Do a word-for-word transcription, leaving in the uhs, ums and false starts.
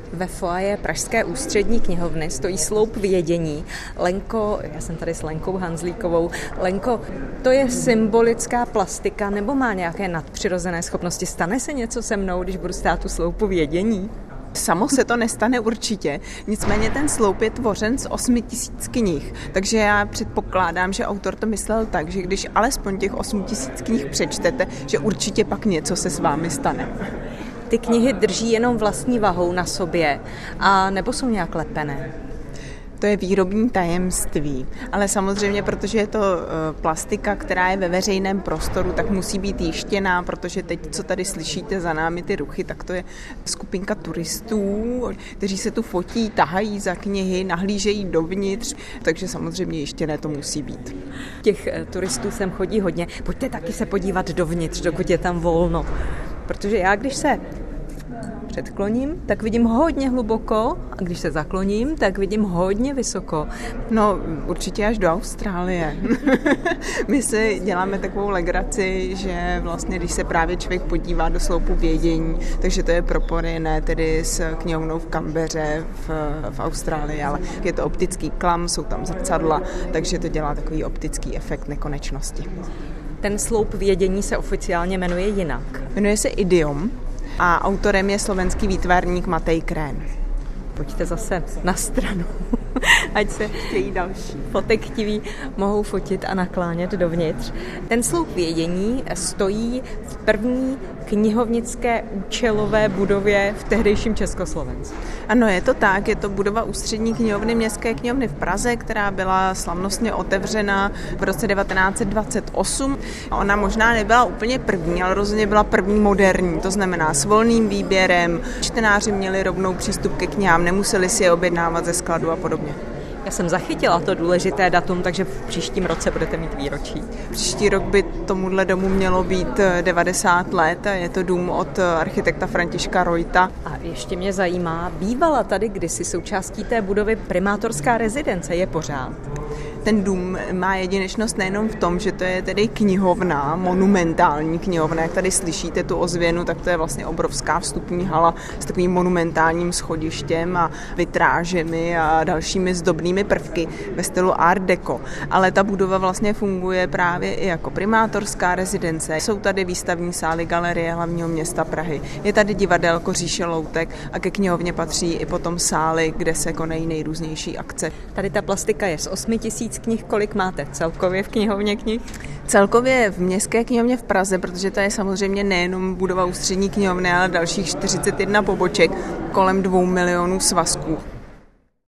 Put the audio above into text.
Ve foaje Pražské ústřední knihovny stojí sloup vědění. Lenko, já jsem tady s Lenkou Hanzlíkovou. Lenko, to je symbolická plastika nebo má nějaké nadpřirozené schopnosti? Stane se něco se mnou, když budu stát u sloupu vědění? Samo se to nestane určitě, nicméně ten sloup je tvořen z osmi tisíc knih, takže já předpokládám, že autor to myslel tak, že když alespoň těch osm tisíc knih přečtete, že určitě pak něco se s vámi stane. Ty knihy drží jenom vlastní vahou na sobě, a nebo jsou nějak lepené? To je výrobní tajemství, ale samozřejmě, protože je to plastika, která je ve veřejném prostoru, tak musí být jištěná, protože teď, co tady slyšíte za námi ty ruchy, tak to je skupinka turistů, kteří se tu fotí, tahají za knihy, nahlížejí dovnitř, takže samozřejmě jištěné to musí být. Těch turistů sem chodí hodně. Pojďte taky se podívat dovnitř, dokud je tam volno, protože já, když se předkloním, tak vidím hodně hluboko a když se zakloním, tak vidím hodně vysoko. No, určitě až do Austrálie. My si děláme takovou legraci, že vlastně, když se právě člověk podívá do sloupu vědění, takže to je propojené tedy s knihovnou v Canbeře v, v Austrálii, ale je to optický klam, jsou tam zrcadla, takže to dělá takový optický efekt nekonečnosti. Ten sloup vědění se oficiálně jmenuje jinak. Jmenuje se Idiom. A autorem je slovenský výtvarník Matej Krén. Pojďte zase na stranu, ať se chtějí další fotektiví mohou fotit a naklánět dovnitř. Ten sloup vědění stojí v první knihovnické účelové budově v tehdejším Československu. Ano, je to tak, je to budova ústřední knihovny Městské knihovny v Praze, která byla slavnostně otevřena v roce devatenáct set dvacet osm. Ona možná nebyla úplně první, ale rozhodně byla první moderní, to znamená s volným výběrem. Čtenáři měli rovnou přístup ke knihám, nemuseli si je objednávat ze skladu a podobně. Já jsem zachytila to důležité datum, takže v příštím roce budete mít výročí. Příští rok by tomuhle domu mělo být devadesát let a je to dům od architekta Františka Reuta. A ještě mě zajímá, bývala tady kdysi součástí té budovy primátorská rezidence, je pořád? Ten dům má jedinečnost nejenom v tom, že to je tedy knihovna, monumentální knihovna, jak tady slyšíte tu ozvěnu, tak to je vlastně obrovská vstupní hala s takovým monumentálním schodištěm a vitrážemi a dalšími zdobnými prvky ve stylu Art Deco. Ale ta budova vlastně funguje právě i jako primátorská rezidence. Jsou tady výstavní sály Galerie hlavního města Prahy. Je tady divadelko Říše loutek a ke knihovně patří i potom sály, kde se konají nejrůznější akce. Tady ta plastika je z osmi tisíc knih, kolik máte celkově v knihovně knih? Celkově v Městské knihovně v Praze, protože to je samozřejmě nejenom budova ústřední knihovny, ale dalších čtyřicet jedna poboček, kolem dvou milionů svazků.